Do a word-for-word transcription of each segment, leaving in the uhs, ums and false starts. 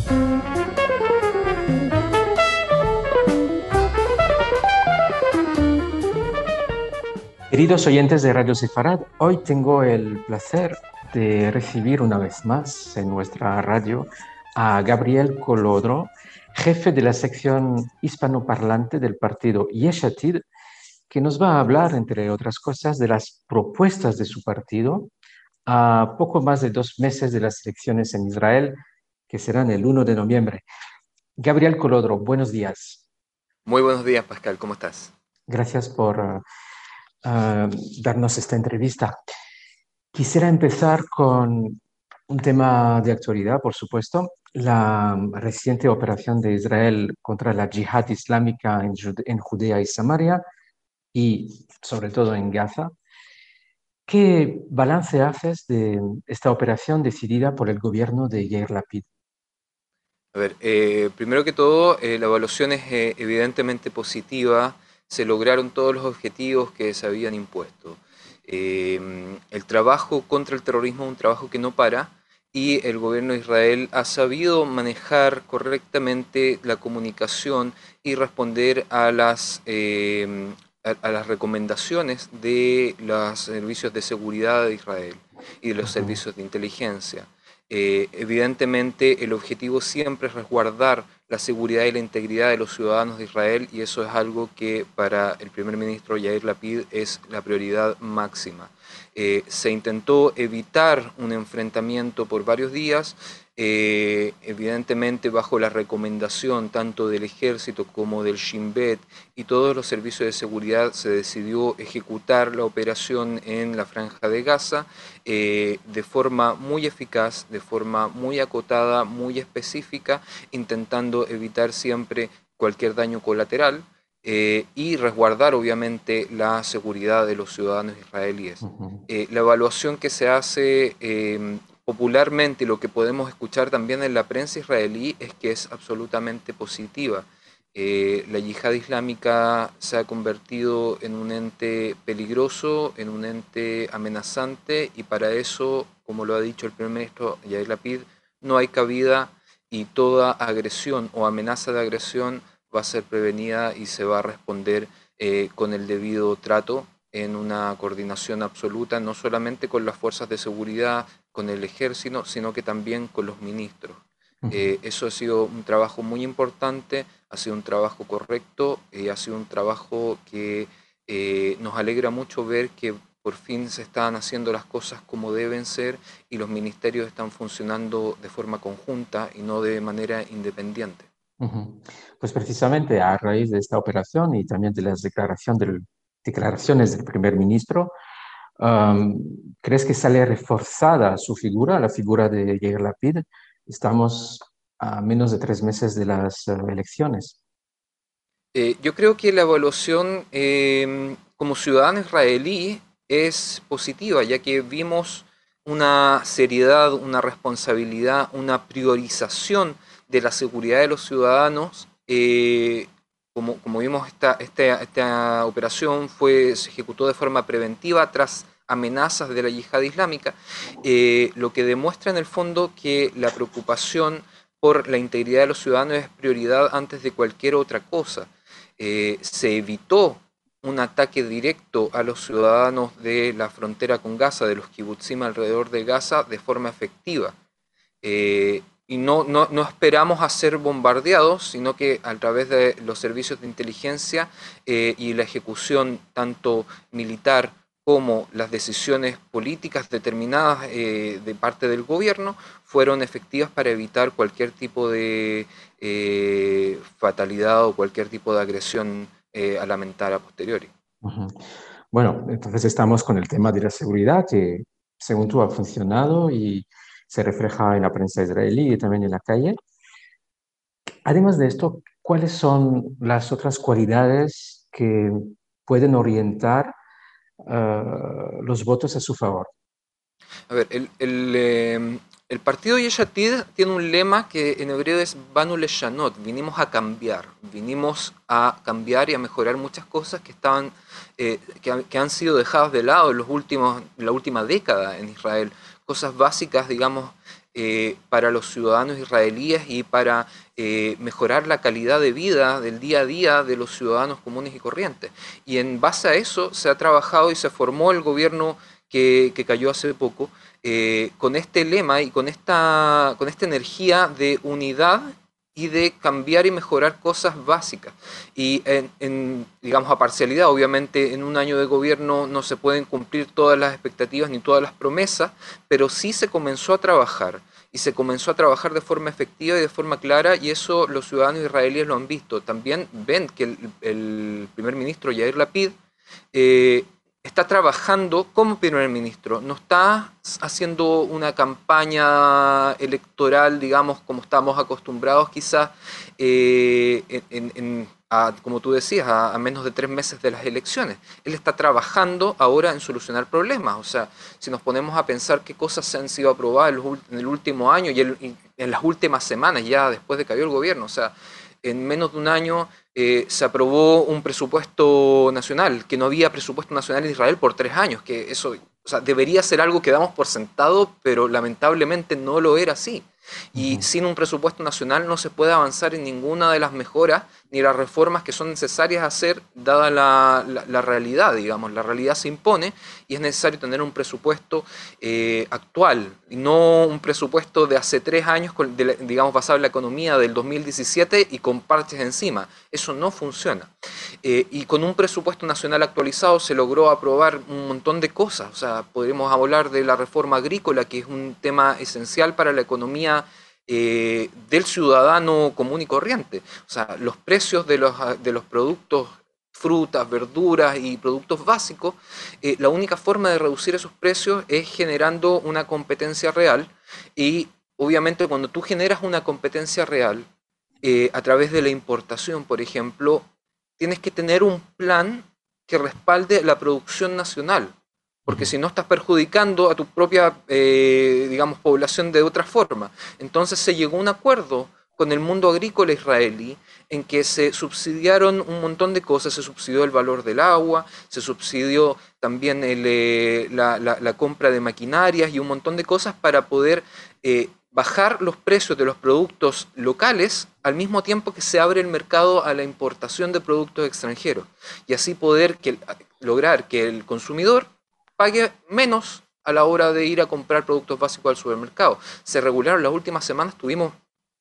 Queridos oyentes de Radio Sefarad, hoy tengo el placer de recibir una vez más en nuestra radio a Gabriel Colodro, jefe de la sección hispanoparlante del partido Yesh Atid, que nos va a hablar, entre otras cosas, de las propuestas de su partido a poco más de dos meses de las elecciones en Israel, que serán el uno de noviembre. Gabriel Colodro, buenos días. Muy buenos días, Pascal, ¿cómo estás? Gracias por uh, uh, darnos esta entrevista. Quisiera empezar con un tema de actualidad, por supuesto, la reciente operación de Israel contra la yihad islámica en, Jude- en Judea y Samaria y sobre todo en Gaza. ¿Qué balance haces de esta operación decidida por el gobierno de Yair Lapid? A ver, eh, primero que todo, eh, la evaluación es eh, evidentemente positiva, se lograron todos los objetivos que se habían impuesto. Eh, el trabajo contra el terrorismo es un trabajo que no para y el gobierno de Israel ha sabido manejar correctamente la comunicación y responder a las, eh, a, a las recomendaciones de los servicios de seguridad de Israel y de los Ujú, servicios de inteligencia. Eh, evidentemente el objetivo siempre es resguardar la seguridad y la integridad de los ciudadanos de Israel y eso es algo que para el primer ministro Yair Lapid es la prioridad máxima. Eh, se intentó evitar un enfrentamiento por varios días, eh, evidentemente bajo la recomendación tanto del ejército como del Shin Bet y todos los servicios de seguridad se decidió ejecutar la operación en la Franja de Gaza eh, de forma muy eficaz, de forma muy acotada, muy específica, intentando evitar siempre cualquier daño colateral eh, y resguardar obviamente la seguridad de los ciudadanos israelíes. ujú. Eh, la evaluación que se hace eh, popularmente y lo que podemos escuchar también en la prensa israelí es que es absolutamente positiva. Eh, la yihad islámica se ha convertido en un ente peligroso, en un ente amenazante y para eso, como lo ha dicho el primer ministro Yair Lapid, no hay cabida y toda agresión o amenaza de agresión va a ser prevenida y se va a responder eh, con el debido trato en una coordinación absoluta, no solamente con las fuerzas de seguridad, con el ejército, sino que también con los ministros. Ujú. Eh, eso ha sido un trabajo muy importante, ha sido un trabajo correcto y ha sido un trabajo que eh, nos alegra mucho ver que por fin se están haciendo las cosas como deben ser y los ministerios están funcionando de forma conjunta y no de manera independiente. Ujú. Pues precisamente a raíz de esta operación y también de las declaración del- declaraciones del primer ministro, um, ¿crees que sale reforzada su figura, la figura de Yair Lapid? Estamos a menos de tres meses de las eh, elecciones. Eh, yo creo que la evaluación eh, como ciudadano israelí es positiva, ya que vimos una seriedad, una responsabilidad, una priorización de la seguridad de los ciudadanos. Eh, como, como vimos, esta, esta, esta operación fue, se ejecutó de forma preventiva tras amenazas de la yihad islámica, eh, lo que demuestra en el fondo que la preocupación por la integridad de los ciudadanos es prioridad antes de cualquier otra cosa. Eh, se evitó un ataque directo a los ciudadanos de la frontera con Gaza, de los kibutzim alrededor de Gaza, de forma efectiva. Eh, y no, no, no, esperamos a ser bombardeados, sino que a través de los servicios de inteligencia eh, y la ejecución tanto militar como las decisiones políticas determinadas eh, de parte del gobierno fueron efectivas para evitar cualquier tipo de eh, fatalidad o cualquier tipo de agresión eh, a lamentar a posteriori. Ujú. Bueno, entonces estamos con el tema de la seguridad que, según tú, ha funcionado y se refleja en la prensa israelí y también en la calle. Además de esto, ¿cuáles son las otras cualidades que pueden orientar eh, los votos a su favor? A ver, el, el, eh, el partido Yesh Atid tiene un lema que en hebreo es Banu Leshanot, vinimos a cambiar, vinimos a cambiar y a mejorar muchas cosas que estaban, eh, que, que, han sido dejadas de lado en los últimos, en la última década en Israel, cosas básicas, digamos, eh, para los ciudadanos israelíes y para eh, mejorar la calidad de vida del día a día de los ciudadanos comunes y corrientes. Y en base a eso se ha trabajado y se formó el gobierno que, que cayó hace poco, eh, con este lema y con esta, con esta energía de unidad y de cambiar y mejorar cosas básicas. Y en, en, digamos, a parcialidad, obviamente en un año de gobierno no se pueden cumplir todas las expectativas ni todas las promesas, pero sí se comenzó a trabajar. Y se comenzó a trabajar de forma efectiva y de forma clara, y eso los ciudadanos israelíes lo han visto. También ven que el, el primer ministro Yair Lapid eh, está trabajando como primer ministro, no está haciendo una campaña electoral, digamos, como estamos acostumbrados quizás, eh, en, en, a, como tú decías, a, a menos de tres meses de las elecciones. Él está trabajando ahora en solucionar problemas. O sea, si nos ponemos a pensar qué cosas se han sido aprobadas en, los, en el último año y, el, y en las últimas semanas, ya después de que cayó el gobierno, o sea, en menos de un año eh, se aprobó un presupuesto nacional, que no había presupuesto nacional en Israel por tres años, que eso, o sea, debería ser algo que damos por sentado, pero lamentablemente no lo era así. Y Ujú. sin un presupuesto nacional no se puede avanzar en ninguna de las mejoras ni las reformas que son necesarias hacer, dada la, la, la realidad, digamos. La realidad se impone y es necesario tener un presupuesto eh, actual, y no un presupuesto de hace tres años, con, de, digamos, basado en la economía del dos mil diecisiete y con parches encima. Eso no funciona. Eh, y con un presupuesto nacional actualizado se logró aprobar un montón de cosas. O sea, podríamos hablar de la reforma agrícola, que es un tema esencial para la economía eh, del ciudadano común y corriente. O sea, los precios de los, de los productos, frutas, verduras y productos básicos, eh, la única forma de reducir esos precios es generando una competencia real, y obviamente cuando tú generas una competencia real eh, a través de la importación, por ejemplo, tienes que tener un plan que respalde la producción nacional, porque Ujú. si no estás perjudicando a tu propia, eh, digamos, población de otra forma. Entonces se llegó a un acuerdo con el mundo agrícola israelí en que se subsidiaron un montón de cosas. Se subsidió el valor del agua, se subsidió también el, eh, la, la, la, compra de maquinarias y un montón de cosas para poder eh, bajar los precios de los productos locales al mismo tiempo que se abre el mercado a la importación de productos extranjeros, y así poder que, lograr que el consumidor pague menos a la hora de ir a comprar productos básicos al supermercado. Se regularon las últimas semanas, tuvimos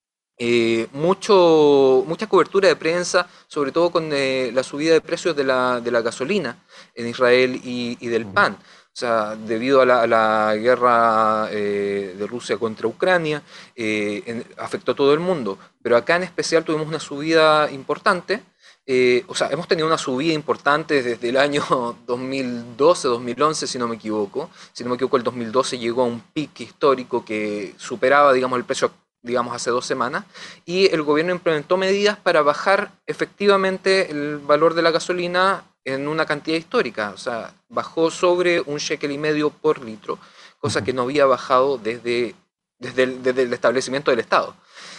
eh, mucho, mucha cobertura de prensa, sobre todo con eh, la subida de precios de la, de la gasolina en Israel y, y del Ujú. pan. O sea, debido a la, a la guerra eh, de Rusia contra Ucrania, eh, en, afectó a todo el mundo. Pero acá en especial tuvimos una subida importante. Eh, o sea, hemos tenido una subida importante desde el año dos mil doce, dos mil once, si no me equivoco. Si no me equivoco, el dos mil doce llegó a un pico histórico que superaba, digamos, el precio, digamos, hace dos semanas, y el gobierno implementó medidas para bajar efectivamente el valor de la gasolina en una cantidad histórica. O sea, bajó sobre un shekel y medio por litro, cosa Ujú. que no había bajado desde, desde, el, desde el establecimiento del Estado.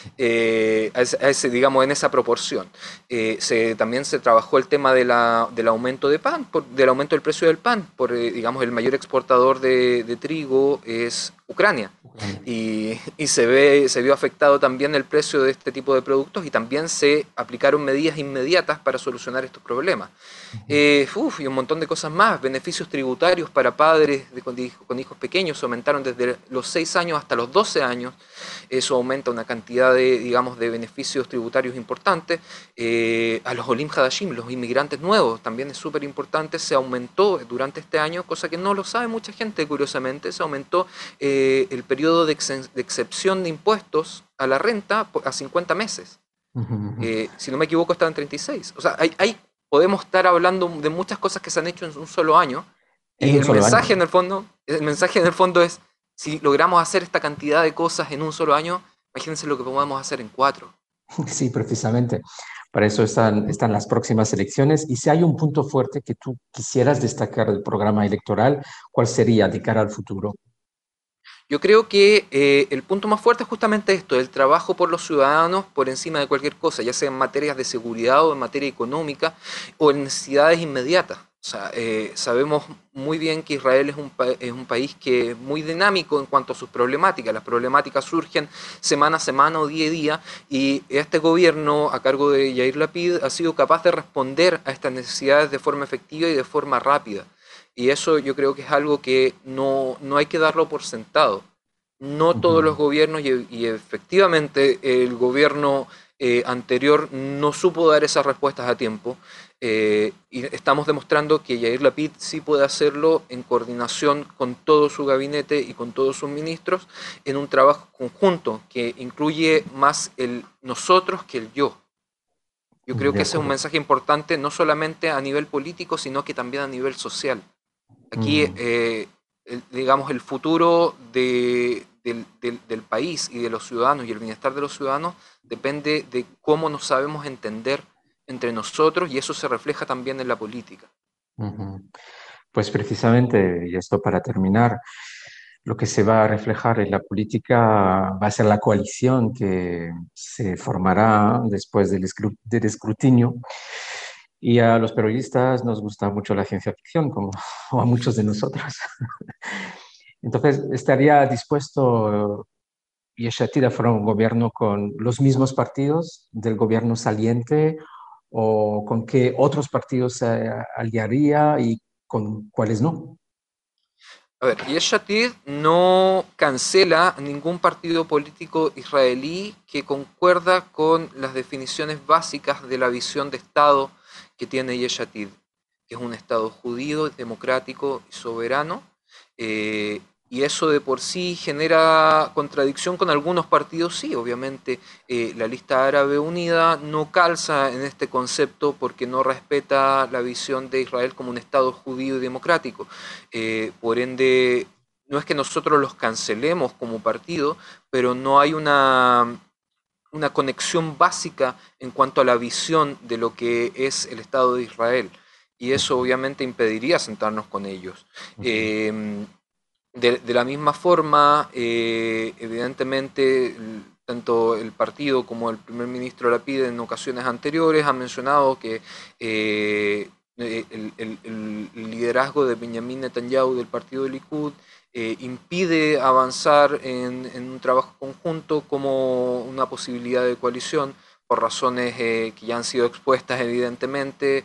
Eh, a ese, a ese, digamos, en esa proporción. Eh, se, también se trabajó el tema de la, del aumento de pan, por, del aumento del precio del pan, por, eh, digamos, el mayor exportador de, de trigo es Ucrania. Ucrania. Y, y se, ve, se vio afectado también el precio de este tipo de productos, y también se aplicaron medidas inmediatas para solucionar estos problemas. Ujú. Eh, uf, y un montón de cosas más. Beneficios tributarios para padres de, con, con hijos pequeños aumentaron desde los seis años hasta los doce años. Eso aumenta una cantidad de, digamos, de beneficios tributarios importantes. Eh, a los Olim Hadashim, los inmigrantes nuevos, también es súper importante. Se aumentó durante este año, cosa que no lo sabe mucha gente, curiosamente, se aumentó eh, el periodo de, ex de excepción de impuestos a la renta a cincuenta meses. Ujú. Ujú. Eh, si no me equivoco, estaba en treinta y seis. O sea, hay, hay, podemos estar hablando de muchas cosas que se han hecho en un solo año, En y un el solo mensaje en año. el fondo, el mensaje en el fondo es, si logramos hacer esta cantidad de cosas en un solo año, imagínense lo que podemos hacer en cuatro. Sí, precisamente. Para eso están, están las próximas elecciones. Y si hay un punto fuerte que tú quisieras destacar del programa electoral, ¿cuál sería de cara al futuro? Yo creo que eh, el punto más fuerte es justamente esto, el trabajo por los ciudadanos por encima de cualquier cosa, ya sea en materias de seguridad o en materia económica o en necesidades inmediatas. O sea, eh, sabemos muy bien que Israel es un, es un país que es muy dinámico en cuanto a sus problemáticas. Las problemáticas surgen semana a semana o día a día, y este gobierno a cargo de Yair Lapid ha sido capaz de responder a estas necesidades de forma efectiva y de forma rápida. Y eso yo creo que es algo que no, no hay que darlo por sentado. No todos los Ujú. gobiernos, y, y efectivamente el gobierno eh, anterior no supo dar esas respuestas a tiempo, eh, y estamos demostrando que Yair Lapid sí puede hacerlo en coordinación con todo su gabinete y con todos sus ministros, en un trabajo conjunto que incluye más el nosotros que el yo. Yo creo De que ese es un acuerdo. mensaje importante, no solamente a nivel político, sino que también a nivel social. Aquí, Ujú. eh, el, digamos, el futuro de, del, del, del país y de los ciudadanos y el bienestar de los ciudadanos depende de cómo nos sabemos entender entre nosotros, y eso se refleja también en la política. Ujú. Pues precisamente, y esto para terminar, lo que se va a reflejar en la política va a ser la coalición que se formará después del, escru- del escrutinio. Y a los periodistas nos gusta mucho la ciencia ficción, como o a muchos de nosotros. Entonces, ¿estaría dispuesto Yesh Atid a formar un gobierno con los mismos partidos del gobierno saliente, o con qué otros partidos se aliaría y con cuáles no? A ver, Yesh Atid no cancela ningún partido político israelí que concuerda con las definiciones básicas de la visión de Estado que tiene Yesh Atid, que es un Estado judío, democrático y soberano. eh, y eso de por sí genera contradicción con algunos partidos, sí, obviamente. Eh, la lista árabe unida no calza en este concepto porque no respeta la visión de Israel como un Estado judío y democrático. Eh, por ende, no es que nosotros los cancelemos como partido, pero no hay una, una conexión básica en cuanto a la visión de lo que es el Estado de Israel. Y eso Ujú, obviamente impediría sentarnos con ellos. ujú. Eh, de, de, la misma forma, eh, evidentemente, tanto el partido como el primer ministro Lapid en ocasiones anteriores han mencionado que eh, el, el, el, liderazgo de Benjamin Netanyahu del partido de Likud eh, impide avanzar en, en, un trabajo conjunto como una posibilidad de coalición, por razones eh, que ya han sido expuestas evidentemente.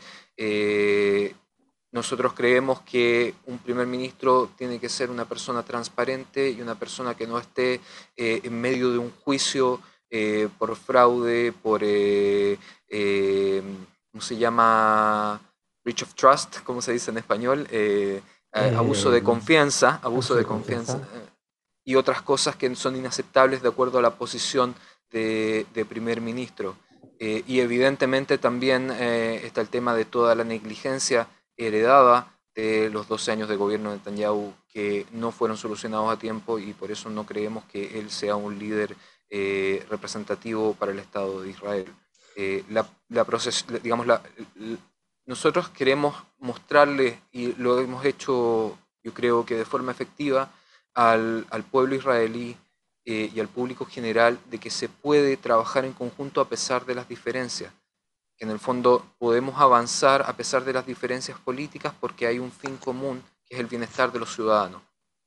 Eh, nosotros creemos que un primer ministro tiene que ser una persona transparente y una persona que no esté eh, en medio de un juicio eh, por fraude, por, eh, eh, ¿cómo se llama? Breach of trust, ¿cómo se dice en español? Eh, eh, abuso Eh, de confianza, abuso abuso de de confianza, confianza. eh, y otras cosas que son inaceptables de acuerdo a la posición de, de primer ministro. Eh, y evidentemente también eh, está el tema de toda la negligencia heredada de los doce años de gobierno de Netanyahu, que no fueron solucionados a tiempo, y por eso no creemos que él sea un líder eh, representativo para el Estado de Israel. Eh, la, la proces, digamos, la, nosotros queremos mostrarle, y lo hemos hecho yo creo que de forma efectiva, al, al pueblo israelí eh, y al público general, de que se puede trabajar en conjunto a pesar de las diferencias, que en el fondo podemos avanzar a pesar de las diferencias políticas porque hay un fin común, que es el bienestar de los ciudadanos.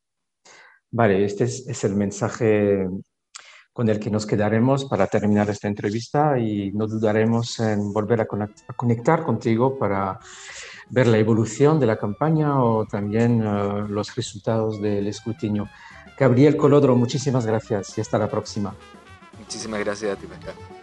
Vale, este es, es el mensaje con el que nos quedaremos para terminar esta entrevista, y no dudaremos en volver a conect- a conectar contigo para ver la evolución de la campaña o también eh, los resultados del escrutinio. Gabriel Colodro, muchísimas gracias y hasta la próxima. Muchísimas gracias a ti, Pascal.